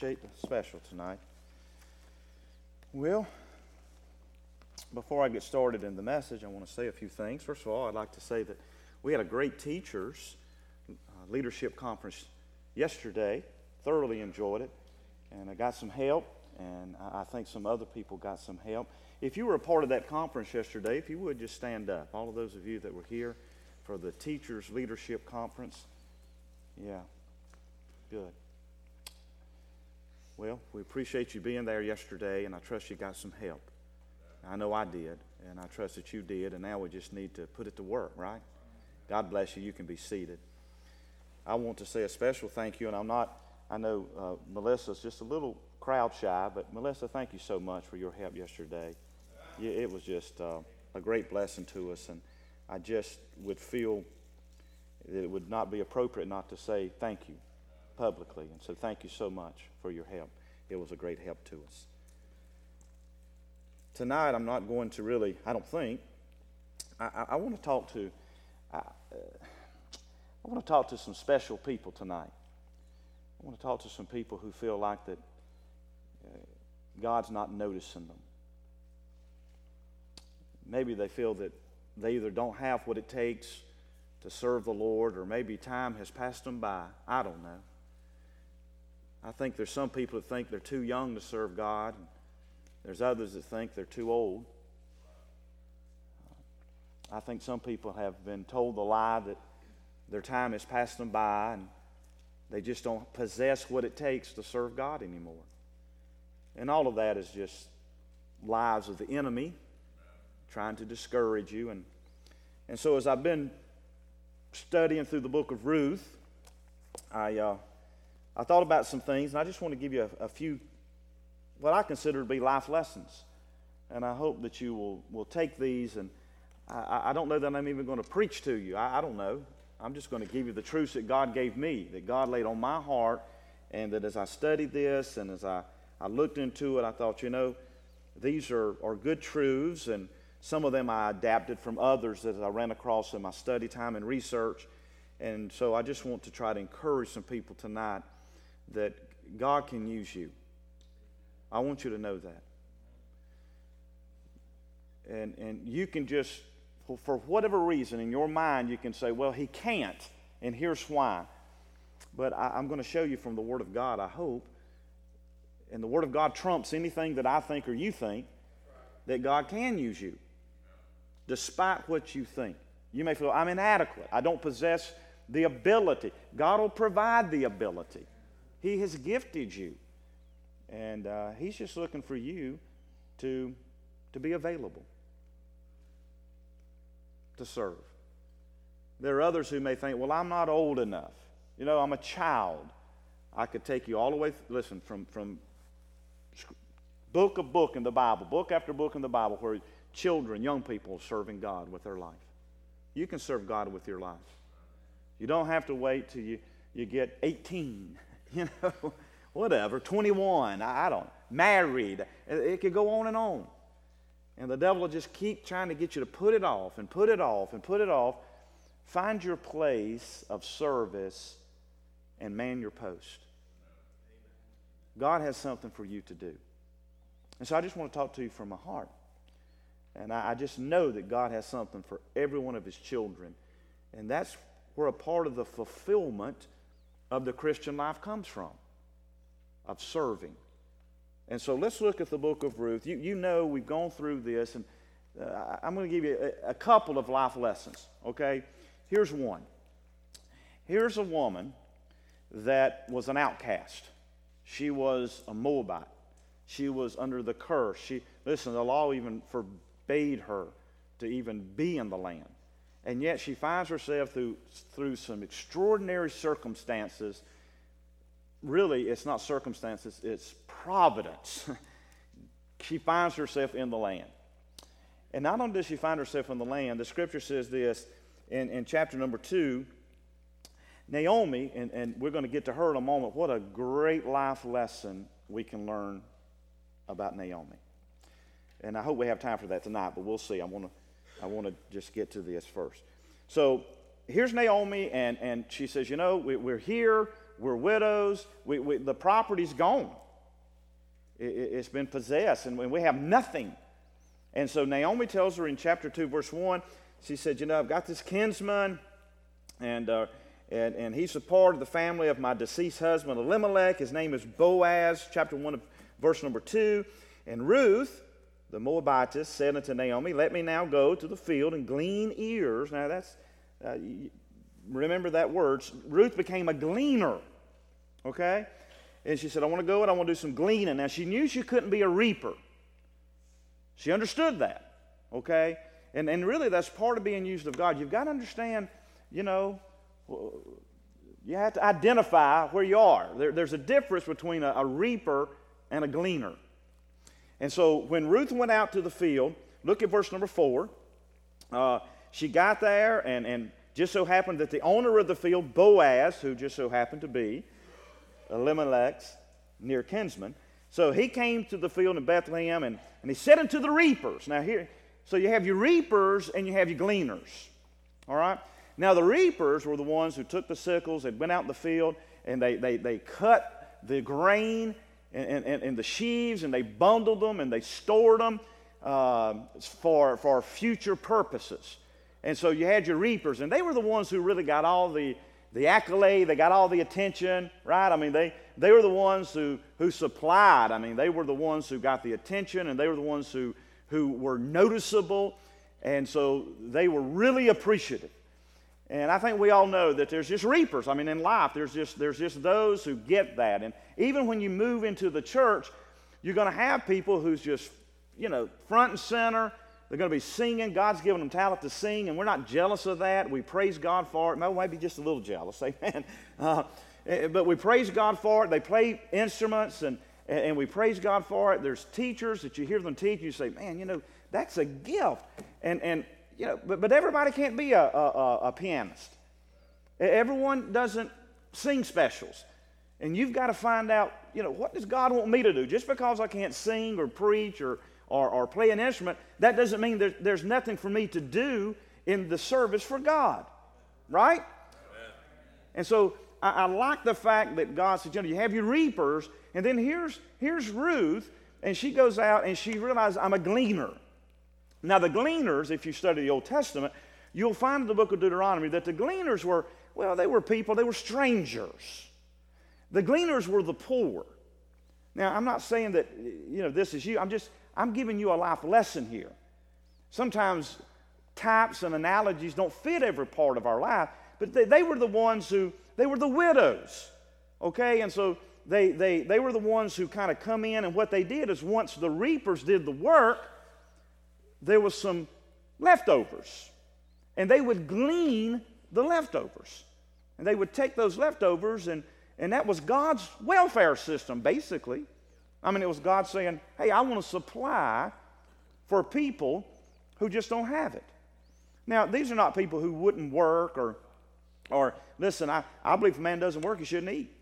appreciate the special tonight. Well, before I get started in the message, I want to say a few things. First of all, I'd like to say that we had a great teachers leadership conference yesterday. Thoroughly enjoyed it, and I got some help, and I think some other people got some help. If you were a part of that conference yesterday, if you would just stand up. All of those of you that were here for the teachers leadership conference. Yeah, good. Well, we appreciate you being there yesterday, and I trust you got some help. I know I did, and I trust that you did, and now we just need to put it to work, right? God bless you. You can be seated. I want to say a special thank you, and I know Melissa's just a little crowd shy, but Melissa, thank you so much for your help yesterday. It was just a great blessing to us, and I just would feel that it would not be appropriate not to say thank you publicly, and so thank you so much for your help. It was a great help to us. Tonight, I'm not going to really, I don't think, I want to talk to, I want to talk to some special people tonight. I want to talk to some people who feel like that God's not noticing them. Maybe they feel that they either don't have what it takes to serve the Lord, or maybe time has passed them by. I don't know. I think there's some people that think they're too young to serve God. There's others that think they're too old. I think some people have been told the lie that their time has passed them by and they just don't possess what it takes to serve God anymore. And all of that is just lies of the enemy trying to discourage you. And so as I've been studying through the book of Ruth, I thought about some things, and I just want to give you a few, what I consider to be life lessons. And I hope that you will take these, and I don't know that I'm even going to preach to you. I don't know. I'm just going to give you the truths that God gave me, that God laid on my heart, and that as I studied this and as I looked into it, I thought, these are good truths, and some of them I adapted from others that I ran across in my study time and research. And so I just want to try to encourage some people tonight that God can use you. I want you to know that. And you can just, for whatever reason in your mind, you can say, well, he can't, and here's why. But I'm going to show you from the Word of God, I hope. And the Word of God trumps anything that I think or you think, that God can use you, despite what you think. You may feel, I'm inadequate. I don't possess the ability. God will provide the ability. He has gifted you. And He's just looking for you to be available, to serve. There are others who may think, well, I'm not old enough. I'm a child. I could take you all the way, listen, from book of book in the Bible, book after book in the Bible, where children, young people are serving God with their life. You can serve God with your life. You don't have to wait till you get 18, whatever, 21, I don't, married. It could go on and on. And the devil will just keep trying to get you to put it off and put it off and put it off. Find your place of service and man your post. God has something for you to do. And so I just want to talk to you from my heart. And I just know that God has something for every one of His children. And that's where a part of the fulfillment of the Christian life comes from, of serving. And so let's look at the book of Ruth. You know we've gone through this, and I'm going to give you a couple of life lessons, okay? Here's one. Here's a woman that was an outcast. She was a Moabite. She was under the curse. Listen, the law even forbade her to even be in the land. And yet she finds herself through some extraordinary circumstances. Really, it's not circumstances, it's providence. She finds herself in the land. And not only does she find herself in the land, the scripture says this in chapter number 2, Naomi, and we're going to get to her in a moment, what a great life lesson we can learn about Naomi. And I hope we have time for that tonight, but we'll see. I want to just get to this first. So here's Naomi, and she says, we're here. we're widows, the property's gone. It's been possessed, and we have nothing. And so Naomi tells her in chapter 2, verse 1, she said, you know, I've got this kinsman, and he's a part of the family of my deceased husband Elimelech. His name is Boaz, chapter 1, verse number 2. And Ruth, the Moabitess, said unto Naomi, let me now go to the field and glean ears. Now that's, remember that word. Ruth became a gleaner, okay? And she said, I want to go and I want to do some gleaning. Now she knew she couldn't be a reaper. She understood that, okay? And really that's part of being used of God. You've got to understand, you know, you have to identify where you are. There's a difference between a reaper and a gleaner. And so when Ruth went out to the field, look at verse number 4. She got there, and just so happened that the owner of the field, Boaz, who just so happened to be Elimelech's near kinsman, so he came to the field in Bethlehem, and he said unto the reapers. Now here, so you have your reapers and you have your gleaners. All right? Now the reapers were the ones who took the sickles and went out in the field, and they cut the grain and the sheaves, and they bundled them and they stored them for future purposes. And so you had your reapers, and they were the ones who really got all the accolade, they got all the attention, right? I mean, they were the ones who supplied. I mean, they were the ones who got the attention, and they were the ones who were noticeable, and so they were really appreciative. And I think we all know that there's just reapers. I mean, in life, there's just those who get that. And even when you move into the church, you're going to have people who's just, you know, front and center. They're going to be singing. God's given them talent to sing, and we're not jealous of that. We praise God for it. Maybe just a little jealous, amen. But we praise God for it. They play instruments, and we praise God for it. There's teachers that you hear them teach, and you say, man, you know, that's a gift. And you know, but everybody can't be a pianist. Everyone doesn't sing specials. And you've got to find out, you know, what does God want me to do? Just because I can't sing or preach or play an instrument, that doesn't mean there's nothing for me to do in the service for God. Right? Amen. And so I like the fact that God said, you know, you have your reapers, and then here's Ruth, and she goes out and she realizes, I'm a gleaner. Now the gleaners, if you study the Old Testament, you'll find in the book of Deuteronomy that the gleaners were, well, they were people, they were strangers. The gleaners were the poor. Now, I'm not saying that, you know, this is you. I'm giving you a life lesson here. Sometimes types and analogies don't fit every part of our life, but they were the ones they were the widows, okay? And so they were the ones who kind of come in, and what they did is once the reapers did the work, there was some leftovers, and they would glean the leftovers. And they would take those leftovers, and that was God's welfare system, basically. I mean, it was God saying, hey, I want to supply for people who just don't have it. Now, these are not people who wouldn't work or listen, I believe if a man doesn't work, he shouldn't eat.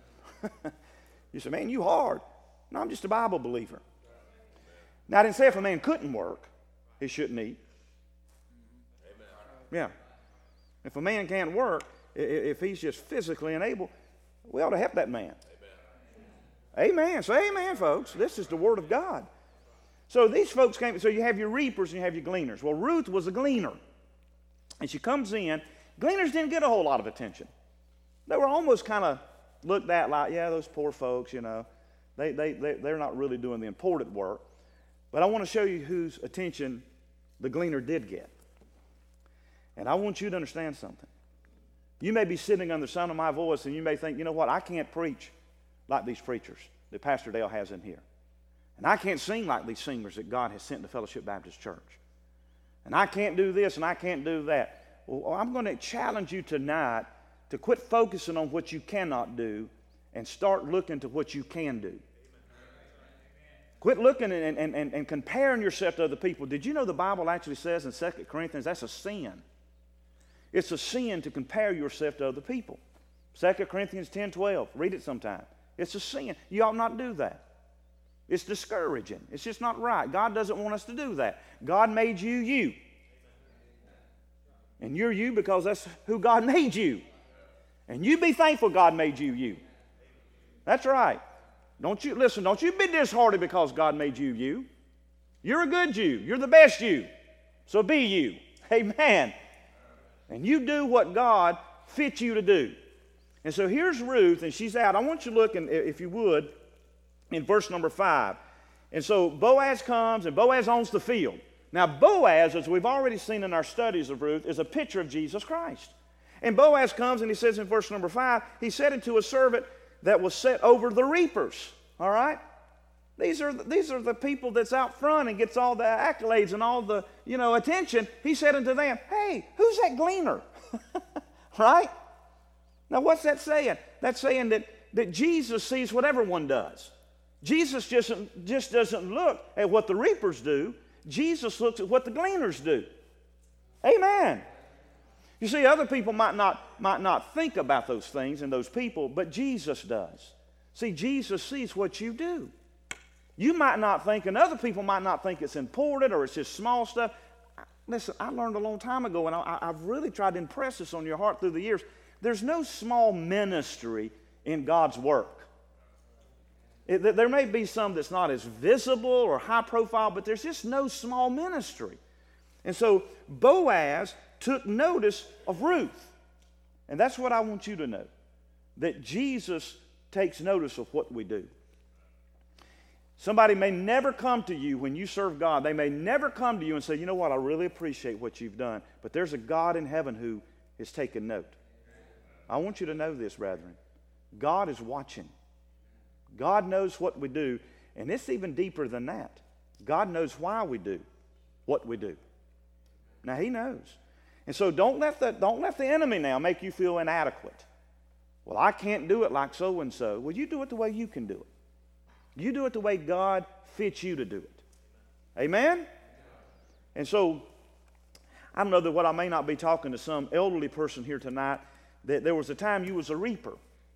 You say, man, you hard. No, I'm just a Bible believer. Now, I didn't say if a man couldn't work, he shouldn't eat. Amen. Yeah. If a man can't work, if he's just physically unable, we ought to help that man. Amen. Amen. Say amen, folks. This is the Word of God. So these folks came, so you have your reapers and you have your gleaners. Well, Ruth was a gleaner. And she comes in. Gleaners didn't get a whole lot of attention. They were almost kind of looked at like, yeah, those poor folks, you know, they're not really doing the important work. But I want to show you whose attention the gleaner did get. And I want you to understand something. You may be sitting under the sound of my voice, and you may think, you know what, I can't preach like these preachers that Pastor Dale has in here. And I can't sing like these singers that God has sent to Fellowship Baptist Church. And I can't do this and I can't do that. Well, I'm going to challenge you tonight to quit focusing on what you cannot do and start looking to what you can do. Quit looking and comparing yourself to other people. Did you know the Bible actually says in 2 Corinthians that's a sin? It's a sin to compare yourself to other people. 2 Corinthians 10:12. Read it sometime. It's a sin. You ought not do that. It's discouraging. It's just not right. God doesn't want us to do that. God made you, you. And you're you because that's who God made you. And you be thankful God made you you. That's right. Don't you be disheartened because God made you you. You're a good you. You're the best you. So be you. Amen. And you do what God fits you to do. And so here's Ruth, and she's out. I want you to look, if you would, in verse number 5. And so Boaz comes, and Boaz owns the field. Now Boaz, as we've already seen in our studies of Ruth, is a picture of Jesus Christ. And Boaz comes, and he says in verse number 5, he said unto a servant that was set over the reapers. All right? These are the people that's out front and gets all the accolades and all the, attention. He said unto them, hey, who's that gleaner? Right? Now what's that saying? That's saying that Jesus sees what everyone does. Jesus just doesn't look at what the reapers do. Jesus looks at what the gleaners do. Amen. You see, other people might not think about those things and those people, but Jesus does. See, Jesus sees what you do. You might not think, and other people might not think it's important or it's just small stuff. Listen, I learned a long time ago, and I've really tried to impress this on your heart through the years. There's no small ministry in God's work. There may be some that's not as visible or high profile, but there's just no small ministry. And so Boaz took notice of Ruth. And that's what I want you to know, that Jesus takes notice of what we do. Somebody may never come to you when you serve God. They may never come to you and say, you know what, I really appreciate what you've done. But there's a God in heaven who is taking note. I want you to know this, brethren. God is watching. God knows what we do. And it's even deeper than that. God knows why we do what we do. Now, He knows. And so don't let the enemy now make you feel inadequate. Well, I can't do it like so-and-so. Well, you do it the way you can do it. You do it the way God fits you to do it. Amen? And so, I don't know that what I may not be talking to some elderly person here tonight, that there was a time you was a reaper.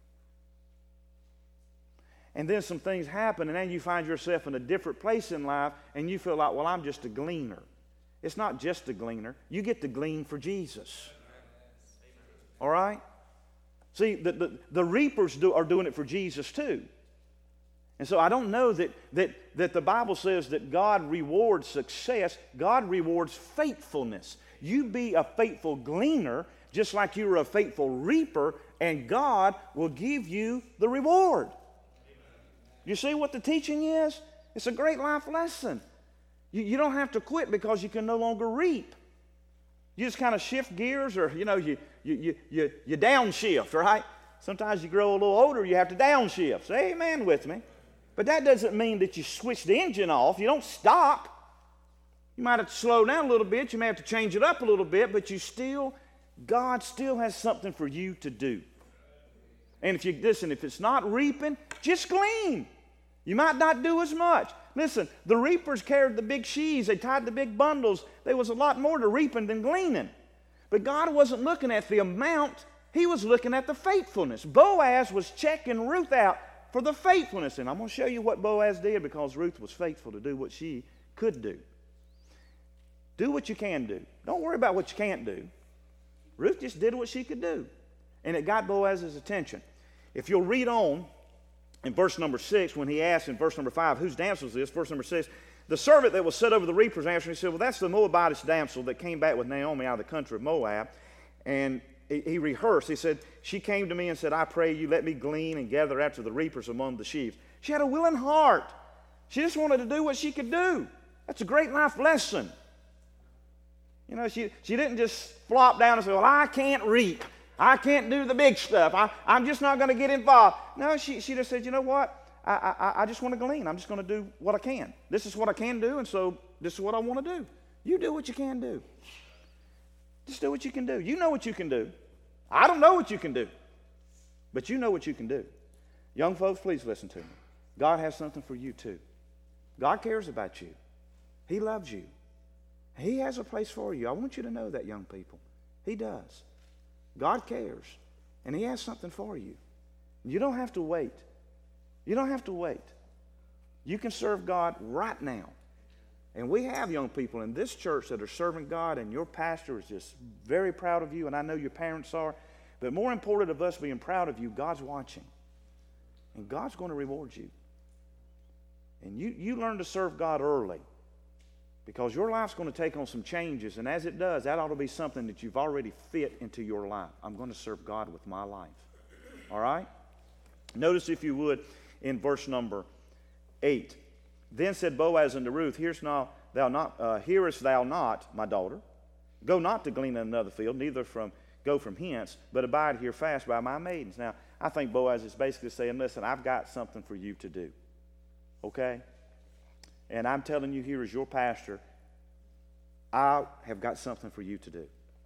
And then some things happen, and then you find yourself in a different place in life, and you feel like, well, I'm just a gleaner. It's not just a gleaner. You get to glean for Jesus. All right? See, the reapers are doing it for Jesus too. And so I don't know that the Bible says that God rewards success. God rewards faithfulness. You be a faithful gleaner just like you were a faithful reaper, and God will give you the reward. You see what the teaching is? It's a great life lesson. You don't have to quit because you can no longer reap. You just kind of shift gears, or you downshift, right? Sometimes you grow a little older, you have to downshift. Say amen with me. But that doesn't mean that you switch the engine off. You don't stop. You might have to slow down a little bit. You may have to change it up a little bit, but God still has something for you to do. And if it's not reaping, just glean. You might not do as much. Listen, the reapers carried the big sheaves. They tied the big bundles. There was a lot more to reaping than gleaning. But God wasn't looking at the amount. He was looking at the faithfulness. Boaz was checking Ruth out for the faithfulness. And I'm going to show you what Boaz did, because Ruth was faithful to do what she could do. Do what you can do. Don't worry about what you can't do. Ruth just did what she could do. And it got Boaz's attention. If you'll read on in verse number 6, when he asked in verse number 5, whose damsel is this? Verse number 6, the servant that was set over the reapers answered, he said, well, that's the Moabitess damsel that came back with Naomi out of the country of Moab. And he rehearsed. He said, she came to me and said, I pray you, let me glean and gather after the reapers among the sheaves. She had a willing heart. She just wanted to do what she could do. That's a great life lesson. She didn't just flop down and say, well, I can't reap. I can't do the big stuff. I'm just not going to get involved. No, she just said, you know what? I just want to glean. I'm just going to do what I can. This is what I can do, and so this is what I want to do. You do what you can do. Just do what you can do. You know what you can do. I don't know what you can do, but you know what you can do. Young folks, please listen to me. God has something for you too. God cares about you. He loves you. He has a place for you. I want you to know that, young people. He does. God cares, and He has something for you. You don't have to wait. You don't have to wait. You can serve God right now. And we have young people in this church that are serving God, and your pastor is just very proud of you, and I know your parents are. But more important of us being proud of you, God's watching. And God's going to reward you. And you learn to serve God early, because your life's going to take on some changes. And as it does, that ought to be something that you've already fit into your life. I'm going to serve God with my life. All right? Notice, if you would, in verse number 8. Then said Boaz unto Ruth, hearest thou not, my daughter? Go not to glean in another field, neither go from hence, but abide here fast by my maidens. Now, I think Boaz is basically saying, listen, I've got something for you to do. Okay? And I'm telling you here as your pastor, I have got something for you to do.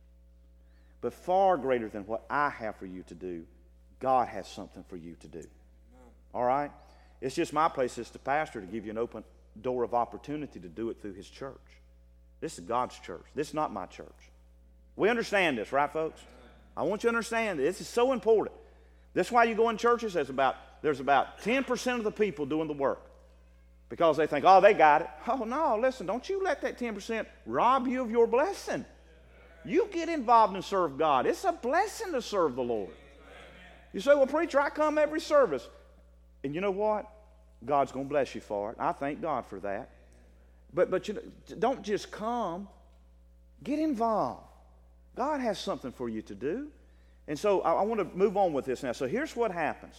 But far greater than what I have for you to do, God has something for you to do. All right? It's just my place as the pastor to give you an open door of opportunity to do it through his church. This is God's church. This is not my church. We understand this, right, folks? I want you to understand this. This is so important. That's why you go in churches, there's about 10% of the people doing the work. Because they think, oh, they got it. Oh, no, listen, don't you let that 10% rob you of your blessing. You get involved and serve God. It's a blessing to serve the Lord. You say, well, preacher, I come every service. And you know what? God's going to bless you for it. I thank God for that. But you know, don't just come. Get involved. God has something for you to do. And so I want to move on with this now. So here's what happens.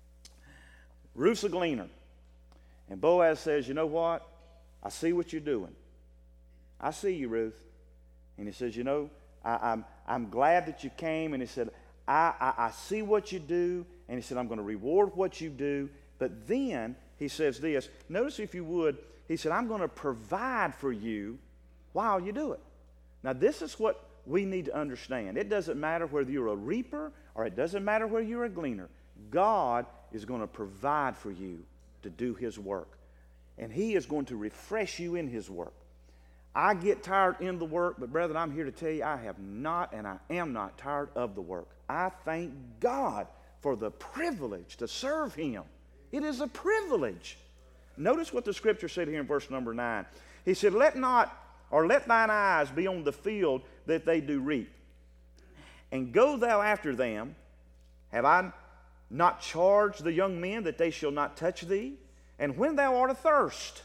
Ruth's a gleaner. And Boaz says, you know what? I see what you're doing. I see you, Ruth. And he says, you know, I'm glad that you came. And he said, I see what you do. And he said, I'm going to reward what you do. But then he says this. Notice, if you would, he said, I'm going to provide for you while you do it. Now, this is what we need to understand. It doesn't matter whether you're a reaper or it doesn't matter whether you're a gleaner. God is going to provide for you to do his work. And he is going to refresh you in his work. I get tired in the work, but brethren, I'm here to tell you I have not and I am not tired of the work. I thank God for the privilege to serve him. It is a privilege. Notice what the scripture said here in verse number 9. He said, let thine eyes be on the field that they do reap. And go thou after them. Have I not charged the young men that they shall not touch thee? And when thou art athirst,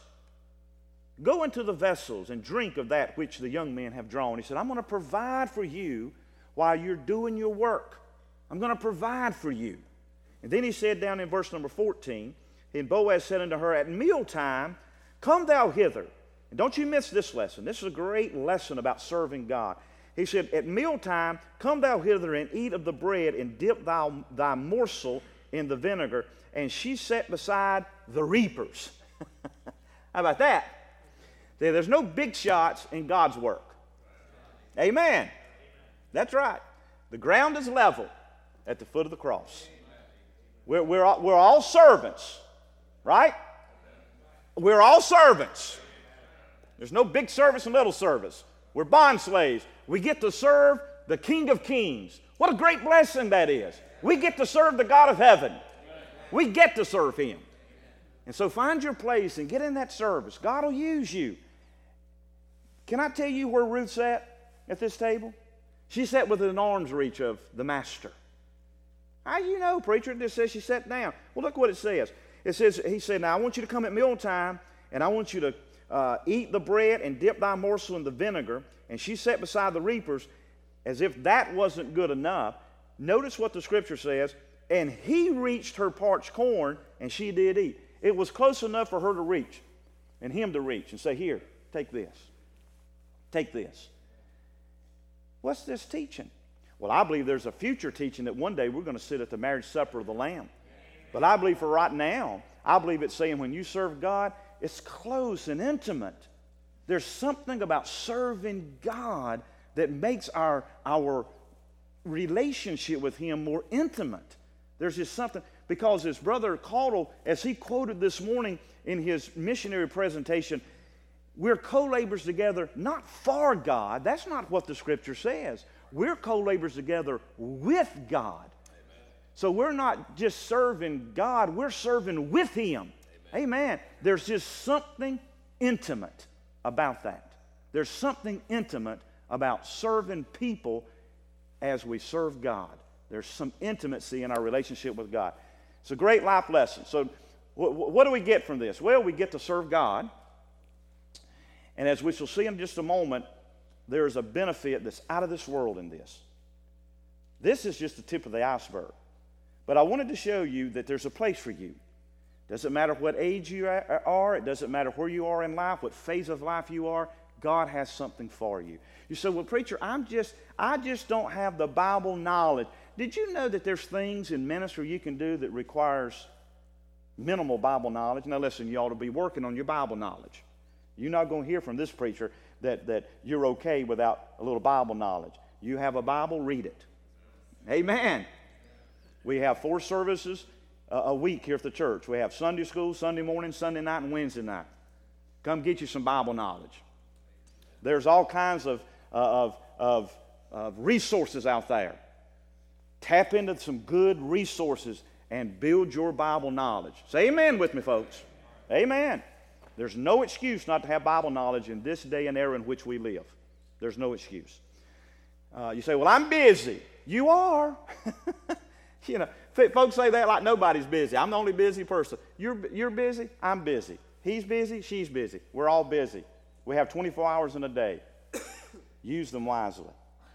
go into the vessels and drink of that which the young men have drawn. He said, I'm going to provide for you while you're doing your work. I'm going to provide for you. And then he said down in verse number 14, and Boaz said unto her, at mealtime, come thou hither. And don't you miss this lesson. This is a great lesson about serving God. He said, at mealtime, come thou hither and eat of the bread and dip thy morsel in the vinegar. And she sat beside the reapers. How about that? There's no big shots in God's work. Amen. That's right. The ground is level at the foot of the cross. We're all servants, right? We're all servants. There's no big service and little service. We're bond slaves. We get to serve the King of Kings. What a great blessing that is. We get to serve the God of heaven. We get to serve him. And so find your place and get in that service. God will use you. Can I tell you where Ruth sat at this table? She sat within arm's reach of the master. How do you know, preacher? It just says she sat down. Well, look what it says. It says, he said, now I want you to come at mealtime, and I want you to eat the bread and dip thy morsel in the vinegar. And she sat beside the reapers. As if that wasn't good enough, notice what the scripture says. And he reached her parched corn, and she did eat. It was close enough for her to reach, and him to reach, and say, here, take this. Take this. What's this teaching? Well, I believe there's a future teaching that one day we're going to sit at the marriage supper of the Lamb. But I believe for right now, I believe it's saying when you serve God, it's close and intimate. There's something about serving God that makes our relationship with him more intimate. There's just something, because his brother Caudle, as he quoted this morning in his missionary presentation, we're co-laborers together, not for God. That's not what the scripture says. We're co-laborers together with God. Amen. So we're not just serving God, we're serving with him. Amen. There's just something intimate about that. There's something intimate about serving people as we serve God. There's some intimacy in our relationship with God. It's a great life lesson. So what do we get from this? Well, we get to serve God. And as we shall see in just a moment, there's a benefit that's out of this world in this. This is just the tip of the iceberg. But I wanted to show you that there's a place for you. Doesn't matter what age you are. It doesn't matter where you are in life, what phase of life you are. God has something for you. You say, well, preacher, I just don't have the Bible knowledge. Did you know that there's things in ministry you can do that requires minimal Bible knowledge? Now listen, you ought to be working on your Bible knowledge. You're not going to hear from this preacher that you're okay without a little Bible knowledge. You have a Bible, read it. Amen. We have 4 services a week here at the church. We have Sunday school, Sunday morning, Sunday night, and Wednesday night. Come get you some Bible knowledge. There's all kinds of resources out there. Tap into some good resources and build your Bible knowledge. Say amen with me, folks. Amen. There's no excuse not to have Bible knowledge in this day and era in which we live. There's no excuse. You say, well, I'm busy. You are. You know, folks say that like nobody's busy. I'm the only busy person. You're busy. I'm busy. He's busy. She's busy. We're all busy. We have 24 hours in a day. Use them wisely.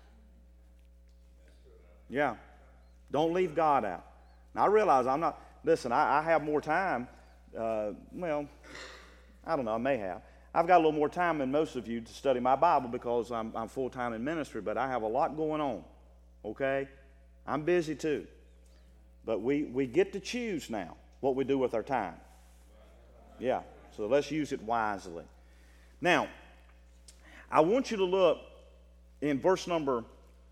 Yeah. Don't leave God out. Now, I realize I'm not, listen, I have more time. Well, I don't know, I may have. I've got a little more time than most of you to study my Bible because I'm full-time in ministry, but I have a lot going on, okay? I'm busy too. But we get to choose now what we do with our time. Yeah, so let's use it wisely. Now, I want you to look in verse number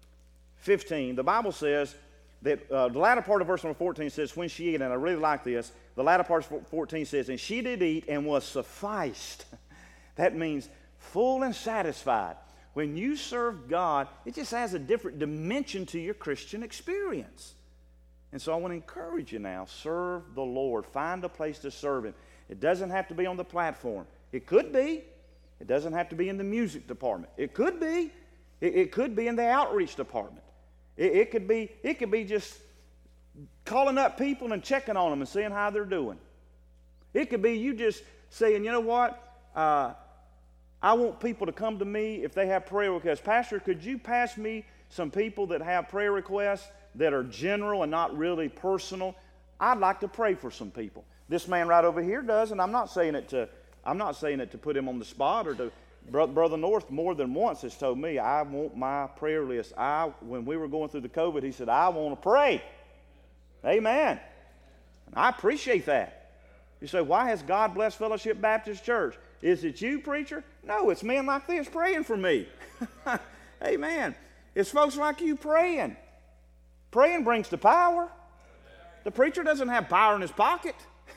15. The Bible says that the latter part of verse number 14 says, when she ate, and I really like this, the latter part of 14 says, and she did eat and was sufficed. That means full and satisfied. When you serve God, it just adds a different dimension to your Christian experience. And so I want to encourage you now, serve the Lord. Find a place to serve Him. It doesn't have to be on the platform. It could be. It doesn't have to be in the music department. It could be. It could be in the outreach department. It could be just calling up people and checking on them and seeing how they're doing. It could be you just saying, you know what, I want people to come to me if they have prayer requests. Pastor, could you pass me some people that have prayer requests that are general and not really personal? I'd like to pray for some people. This man right over here does, and I'm not saying it to put him on the spot or to. Brother North more than once has told me, I want my prayer list. When we were going through the COVID, he said, I want to pray. Amen. And I appreciate that. You say, why has God blessed Fellowship Baptist Church? Is it you, preacher? No, it's men like this praying for me. Amen. It's folks like you praying. Praying brings the power. The preacher doesn't have power in his pocket.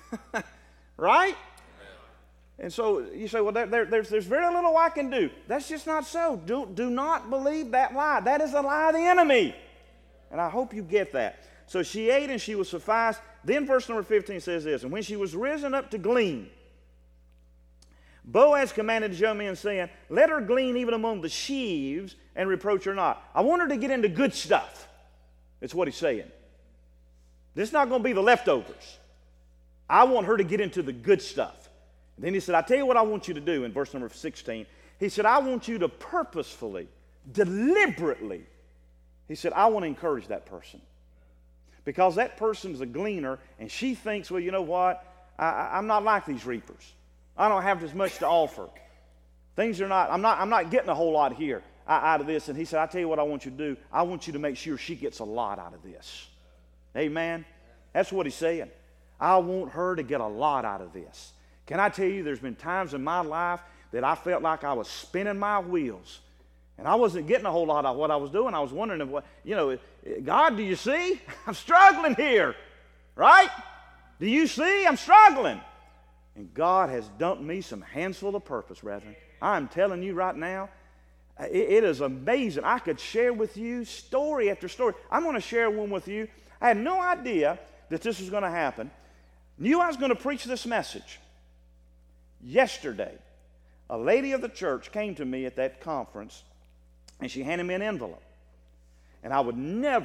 Right? And so you say, well, there's very little I can do. That's just not so. Do not believe that lie. That is a lie of the enemy. And I hope you get that. So she ate and she was sufficed. Then verse number 15 says this, and when she was risen up to glean, Boaz commanded his young men, saying, let her glean even among the sheaves and reproach her not. I want her to get into good stuff. That's what he's saying. This is not going to be the leftovers. I want her to get into the good stuff. Then he said, I tell you what I want you to do in verse number 16. He said, I want you to purposefully, deliberately, he said, I want to encourage that person. Because that person's a gleaner, and she thinks, well, you know what? I'm not like these reapers. I don't have as much to offer. Things are not, I'm not getting a whole lot here out of this. And he said, I tell you what I want you to do. I want you to make sure she gets a lot out of this. Amen? That's what he's saying. I want her to get a lot out of this. Can I tell you, there's been times in my life that I felt like I was spinning my wheels. And I wasn't getting a whole lot of what I was doing. I was wondering, if what, you know, God, do you see? I'm struggling here. Right? Do you see? I'm struggling. And God has dumped me some handsful of purpose, brethren. I'm telling you right now, it is amazing. I could share with you story after story. I'm going to share one with you. I had no idea that this was going to happen. Knew I was going to preach this message. Yesterday, a lady of the church came to me at that conference, and she handed me an envelope. And I would never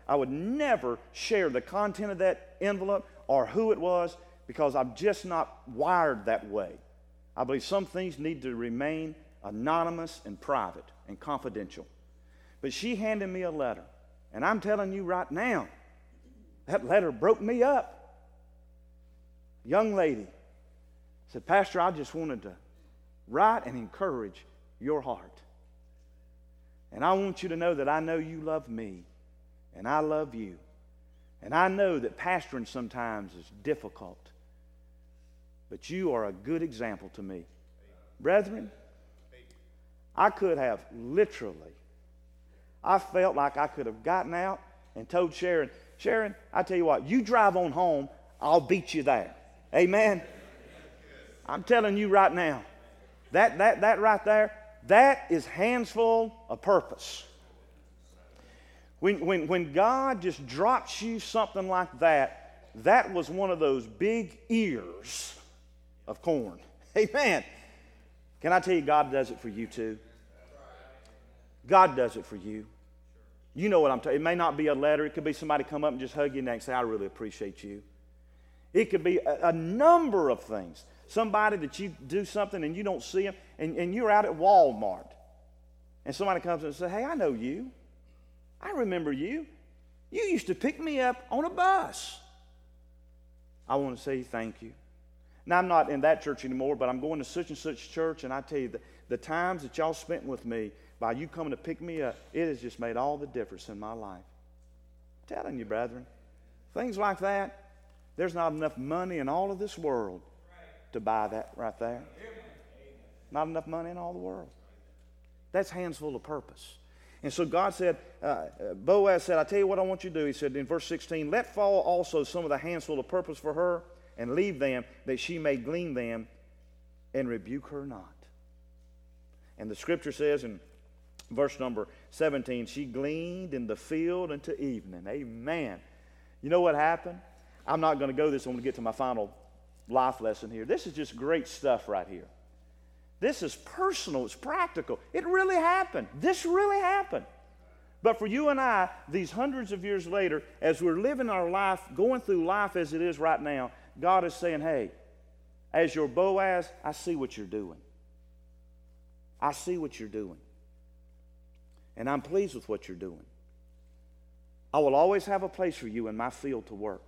I would never share the content of that envelope or who it was, because I'm just not wired that way. I believe some things need to remain anonymous and private and confidential. But she handed me a letter, and I'm telling you right now, that letter broke me up. Young lady said, Pastor, I just wanted to write and encourage your heart. And I want you to know that I know you love me, and I love you. And I know that pastoring sometimes is difficult, but you are a good example to me. Brethren, I could have literally, I felt like I could have gotten out and told Sharon, Sharon, I tell you what, you drive on home, I'll beat you there. Amen? I'm telling you right now, that right there, that is hands full of purpose. When God just drops you something like that, that was one of those big ears of corn. Amen. Can I tell you, God does it for you too? God does it for you. You know what I'm talking. It may not be a letter. It could be somebody come up and just hug you neck and say, I really appreciate you. It could be a number of things. Somebody that you do something and you don't see them, and you're out at Walmart, and somebody comes and says, hey, I know you. I remember you. You used to pick me up on a bus. I want to say thank you. Now, I'm not in that church anymore, but I'm going to such and such church, and I tell you, the times that y'all spent with me, by you coming to pick me up, it has just made all the difference in my life. I'm telling you, brethren, things like that, there's not enough money in all of this world to buy that right there. Not enough money in all the world. That's hands full of purpose. And so God said, Boaz said, I tell you what I want you to do. He said in verse 16, let fall also some of the handful of purpose for her, and leave them, that she may glean them, and rebuke her not. And the scripture says in verse number 17, she gleaned in the field until evening. Amen. You know what happened? I'm not going to go this. I'm going to get to my final life lesson here. This is just great stuff right here. This is personal. It's practical. It really happened. This really happened. But for you and I, these hundreds of years later, as we're living our life, going through life as it is right now, God is saying, hey, as your Boaz, I see what you're doing. I see what you're doing. And I'm pleased with what you're doing. I will always have a place for you in my field to work.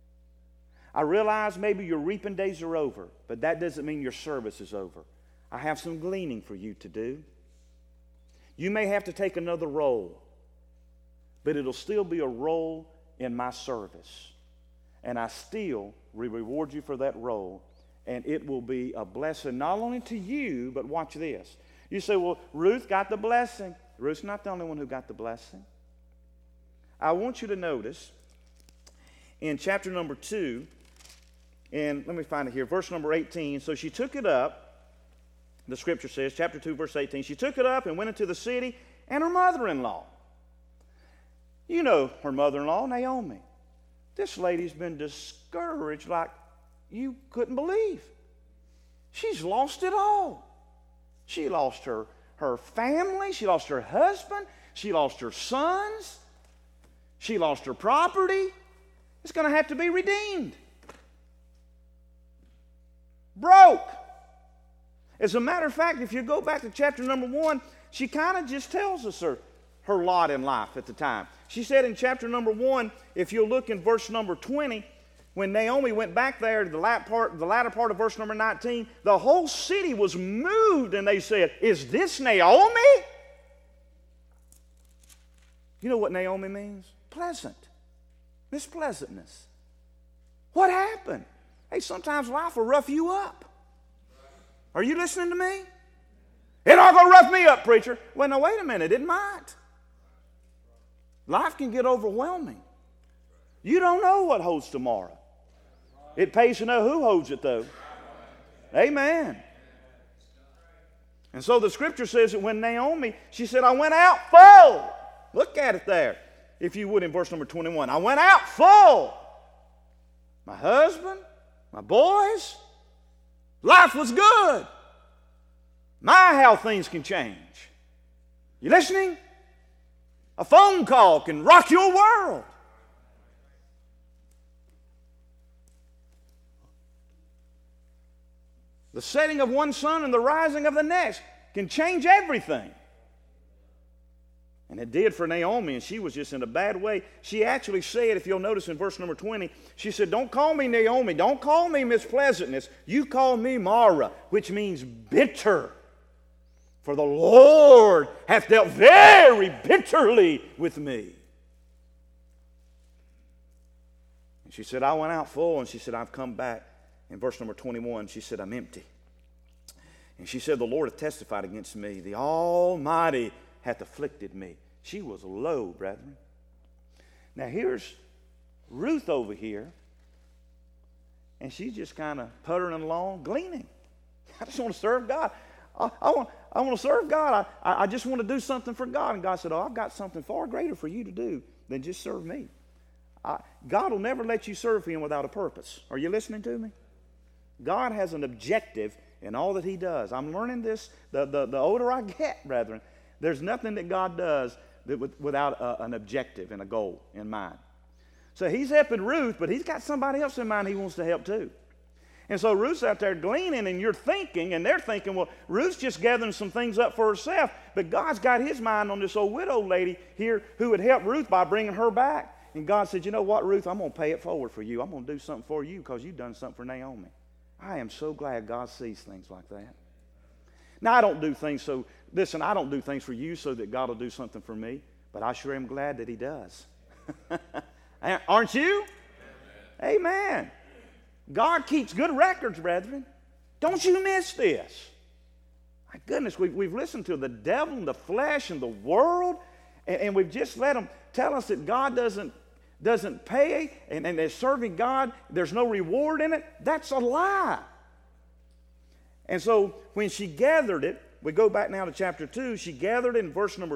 I realize maybe your reaping days are over, but that doesn't mean your service is over. I have some gleaning for you to do. You may have to take another role, but it'll still be a role in my service. And I still reward you for that role, and it will be a blessing not only to you, but watch this. You say, well, Ruth got the blessing. Ruth's not the only one who got the blessing. I want you to notice in chapter number 2, and let me find it here, verse number 18. So she took it up, the scripture says, chapter 2, verse 18. She took it up and went into the city, and her mother-in-law. You know her mother-in-law, Naomi. This lady's been discouraged like you couldn't believe. She's lost it all. She lost her family. She lost her husband. She lost her sons. She lost her property. It's going to have to be redeemed. Broke. As a matter of fact, if you go back to chapter number 1, she kind of just tells us her lot in life at the time. She said in chapter number 1, if you'll look in verse number 20, when Naomi went back there to the latter part of verse number 19, the whole city was moved, and they said, is this Naomi? You know what Naomi means? Pleasant. Miss Pleasantness. What happened? Hey, sometimes life will rough you up. Are you listening to me? It's not going to rough me up, preacher. Well, no, wait a minute. It might. Life can get overwhelming. You don't know what holds tomorrow. It pays to know who holds it, though. Amen. And so the scripture says that when Naomi, she said, I went out full. Look at it there, if you would, in verse number 21. I went out full. My husband, my boys, life was good. My, how things can change. You listening? A phone call can rock your world. The setting of one sun and the rising of the next can change everything. And it did for Naomi, and she was just in a bad way. She actually said, if you'll notice in verse number 20, she said, don't call me Naomi, don't call me Miss Pleasantness. You call me Mara, which means bitter. For the Lord hath dealt very bitterly with me. And she said, I went out full, and she said, I've come back. In verse number 21, she said, I'm empty. And she said, the Lord hath testified against me. The Almighty hath afflicted me. She was low, brethren. Now here's Ruth over here, and she's just kind of puttering along, gleaning. I just want to serve God. I want to serve God. I just want to do something for God. And God said, I've got something far greater for you to do than just serve me. God will never let you serve Him without a purpose. Are you listening to me? God has an objective in all that He does. I'm learning this the older I get, brethren. There's nothing that God does without an objective and a goal in mind. So He's helping Ruth, but He's got somebody else in mind He wants to help too. And so Ruth's out there gleaning, and you're thinking, and they're thinking, well, Ruth's just gathering some things up for herself, but God's got His mind on this old widow lady here who would help Ruth by bringing her back. And God said, you know what, Ruth, I'm going to pay it forward for you. I'm going to do something for you because you've done something for Naomi. I am so glad God sees things like that. Now, I don't do things for you so that God will do something for me, but I sure am glad that He does. Aren't you? Amen. Amen. God keeps good records, brethren. Don't you miss this. My goodness, we've listened to the devil and the flesh and the world, and we've just let them tell us that God doesn't pay, and they're serving God, there's no reward in it. That's a lie. And so when she gathered it, we go back now to chapter 2, she gathered it in verse number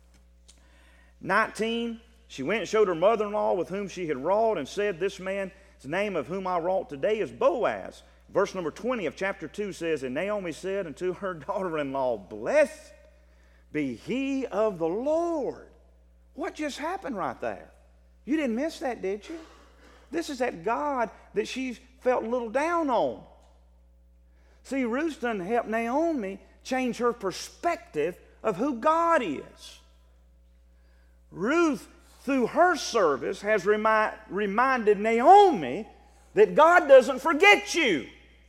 19. She went and showed her mother-in-law with whom she had wrought and said, this man's name of whom I wrought today is Boaz. Verse number 20 of chapter 2 says, and Naomi said unto her daughter-in-law, blessed be he of the Lord. What just happened right there? You didn't miss that, did you? This is that God that she felt a little down on. See, Ruth done helped Naomi change her perspective of who God is. Ruth, through her service, has reminded Naomi that God doesn't forget you.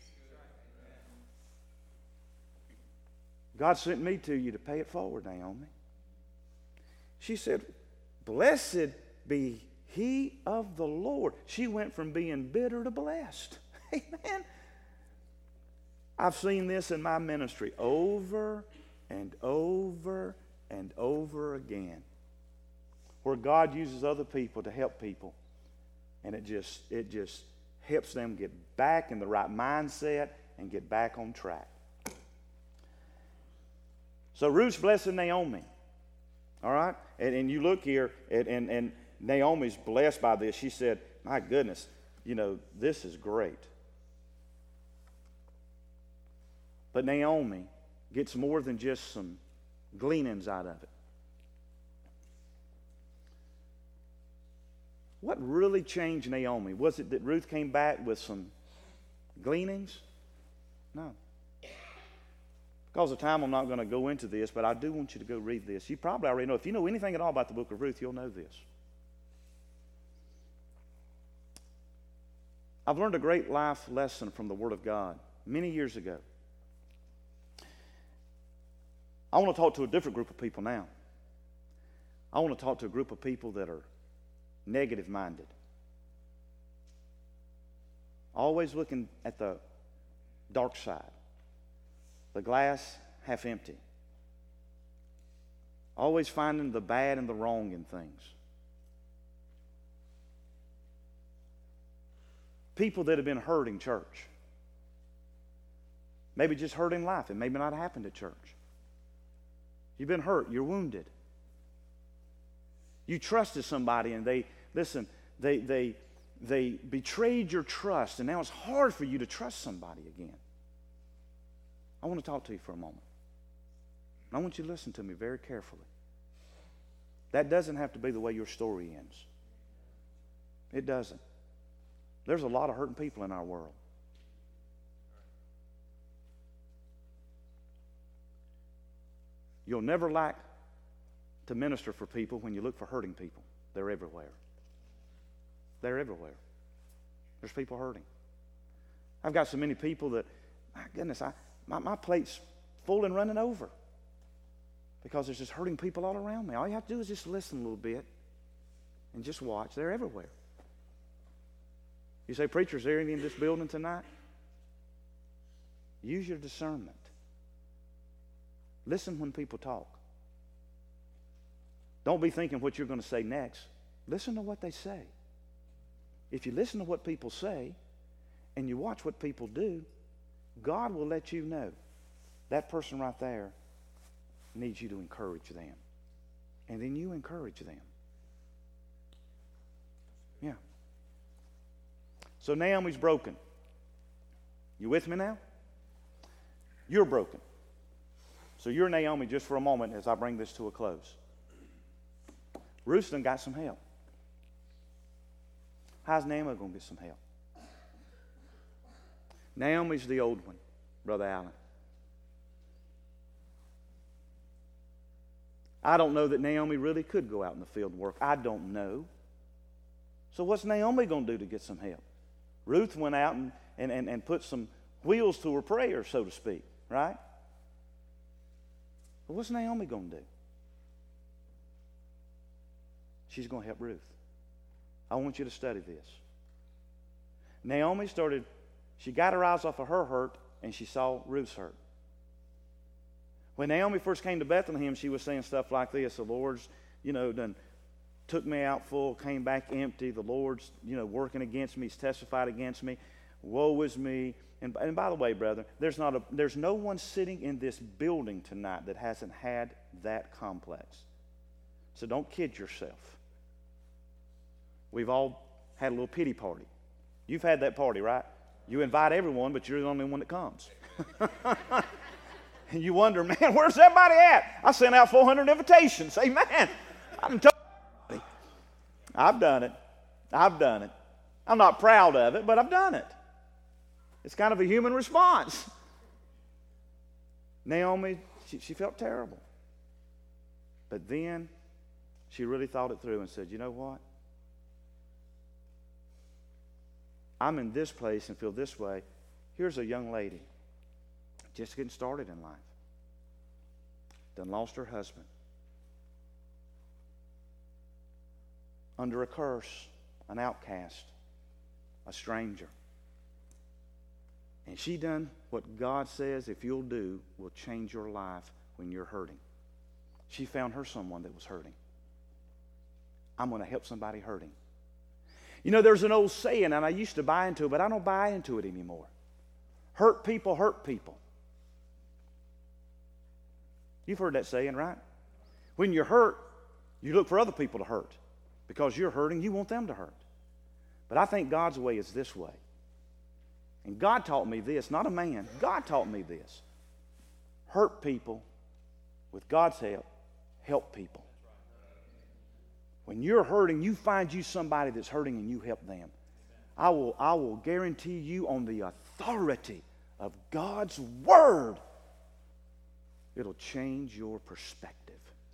God sent me to you to pay it forward, Naomi. She said, blessed be he of the Lord. She went from being bitter to blessed. Amen. I've seen this in my ministry over and over and over again, where God uses other people to help people, and it just helps them get back in the right mindset and get back on track. So Ruth's blessing Naomi. All right? And you look here, and Naomi's blessed by this. She said, my goodness, this is great. But Naomi gets more than just some gleanings out of it. What really changed Naomi? Was it that Ruth came back with some gleanings? No. Because of time, I'm not going to go into this, but I do want you to go read this. You probably already know. If you know anything at all about the book of Ruth, you'll know this. I've learned a great life lesson from the Word of God many years ago. I want to talk to a different group of people now. I want to talk to a group of people that are negative-minded. Always looking at the dark side. The glass half empty. Always finding the bad and the wrong in things. People that have been hurt in church. Maybe just hurt in life. It may not have happened at church. You've been hurt. You're wounded. You trusted somebody and they betrayed your trust, and now it's hard for you to trust somebody again. I want to talk to you for a moment. And I want you to listen to me very carefully. That doesn't have to be the way your story ends. It doesn't. There's a lot of hurting people in our world. You'll never lack to minister for people when you look for hurting people. They're everywhere. They're everywhere. There's people hurting. I've got so many people that, my goodness, my plate's full and running over because there's just hurting people all around me. All you have to do is just listen a little bit and just watch. They're everywhere. You say, preacher, is there any in this building tonight? Use your discernment. Listen when people talk. Don't be thinking what you're going to say next. Listen to what they say. If you listen to what people say and you watch what people do, God will let you know that person right there needs you to encourage them. And then you encourage them. Yeah. So Naomi's broken. You with me now? You're broken. So you're Naomi just for a moment as I bring this to a close. Ruth done got some help. How's Naomi going to get some help? Naomi's the old one, Brother Allen. I don't know that Naomi really could go out in the field and work. I don't know. So what's Naomi going to do to get some help? Ruth went out and put some wheels to her prayer, so to speak, right? But what's Naomi going to do? She's going to help Ruth. I want you to study this. Naomi she got her eyes off of her hurt, and she saw Ruth's hurt. When Naomi first came to Bethlehem, she was saying stuff like this: the Lord's, done took me out full, came back empty. The Lord's, working against me. He's testified against me. Woe is me. And by the way, brother, there's no one sitting in this building tonight that hasn't had that complex. So don't kid yourself. We've all had a little pity party. You've had that party, right? You invite everyone, but you're the only one that comes. And you wonder, man, where's everybody at? I sent out 400 invitations. Say, man, I've done it. I've done it. I'm not proud of it, but I've done it. It's kind of a human response. Naomi, she felt terrible. But then she really thought it through and said, you know what? I'm in this place and feel this way. Here's a young lady just getting started in life. Done lost her husband. Under a curse, an outcast, a stranger. And she done what God says, if you'll do, will change your life when you're hurting. She found her someone that was hurting. I'm going to help somebody hurting. There's an old saying, and I used to buy into it, but I don't buy into it anymore. Hurt people hurt people. You've heard that saying, right? When you're hurt, you look for other people to hurt. Because you're hurting, you want them to hurt. But I think God's way is this way. And God taught me this, not a man. God taught me this. Hurt people with God's help people. When you're hurting, you find you somebody that's hurting and you help them. I will guarantee you on the authority of God's word, it'll change your perspective.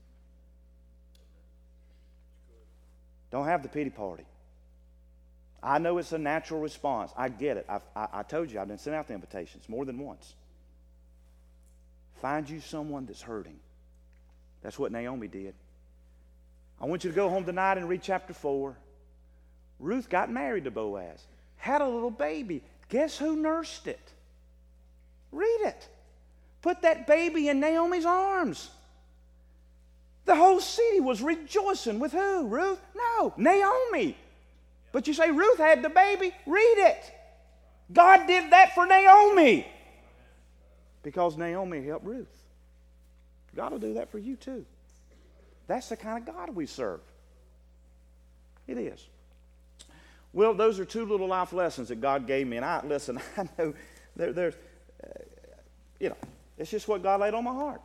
Don't have the pity party. I know it's a natural response. I get it. I told you I've been sending out the invitations more than once. Find you someone that's hurting. That's what Naomi did. I want you to go home tonight and read chapter 4. Ruth got married to Boaz. Had a little baby. Guess who nursed it? Read it. Put that baby in Naomi's arms. The whole city was rejoicing with who? Ruth? No, Naomi. But you say Ruth had the baby? Read it. God did that for Naomi. Because Naomi helped Ruth. God will do that for you too. That's the kind of God we serve. It is. Well, those are two little life lessons that God gave me. And I know there's, it's just what God laid on my heart.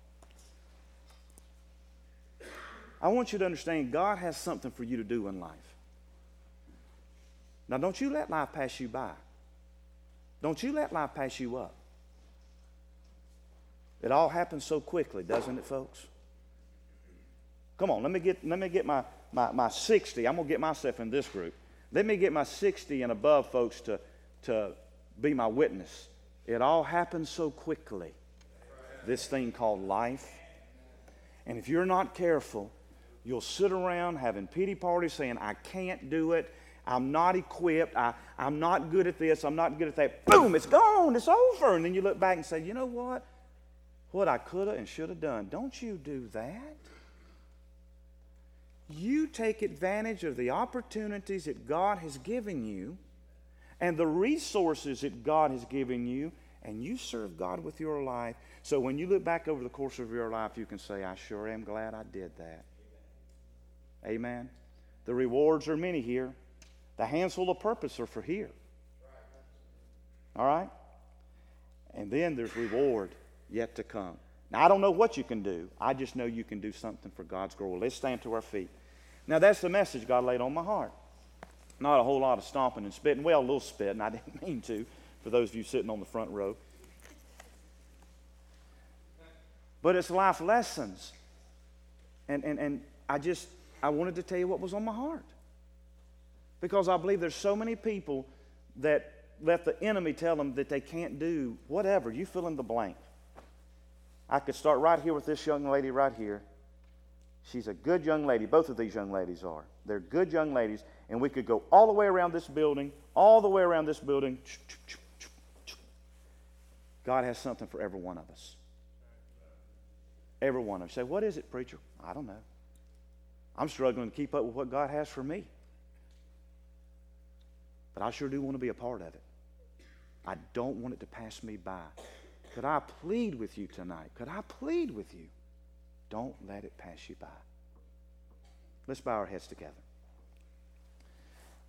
I want you to understand God has something for you to do in life. Now, don't you let life pass you by. Don't you let life pass you up. It all happens so quickly, doesn't it, folks? Come on, let me get my 60. I'm going to get myself in this group. Let me get my 60 and above folks to be my witness. It all happens so quickly, this thing called life. And if you're not careful, you'll sit around having pity parties saying, I can't do it. I'm not equipped. I'm not good at this. I'm not good at that. Boom, it's gone. It's over. And then you look back and say, you know what? What I could have and should have done. Don't you do that. You take advantage of the opportunities that God has given you and the resources that God has given you, and you serve God with your life. So when you look back over the course of your life, you can say, I sure am glad I did that. Amen. The rewards are many here. The hands full of purpose are for here. All right? And then there's reward yet to come. Now, I don't know what you can do. I just know you can do something for God's glory. Let's stand to our feet. Now, that's the message God laid on my heart. Not a whole lot of stomping and spitting. Well, a little spitting. I didn't mean to, for those of you sitting on the front row. But it's life lessons. And I wanted to tell you what was on my heart. Because I believe there's so many people that let the enemy tell them that they can't do whatever. You fill in the blank. I could start right here with this young lady right here. She's a good young lady. Both of these young ladies are. They're good young ladies. And we could go all the way around this building, all the way around this building. God has something for every one of us. Every one of us. Say, what is it, preacher? I don't know. I'm struggling to keep up with what God has for me. But I sure do want to be a part of it. I don't want it to pass me by. Could I plead with you tonight? Could I plead with you? Don't let it pass you by. Let's bow our heads together.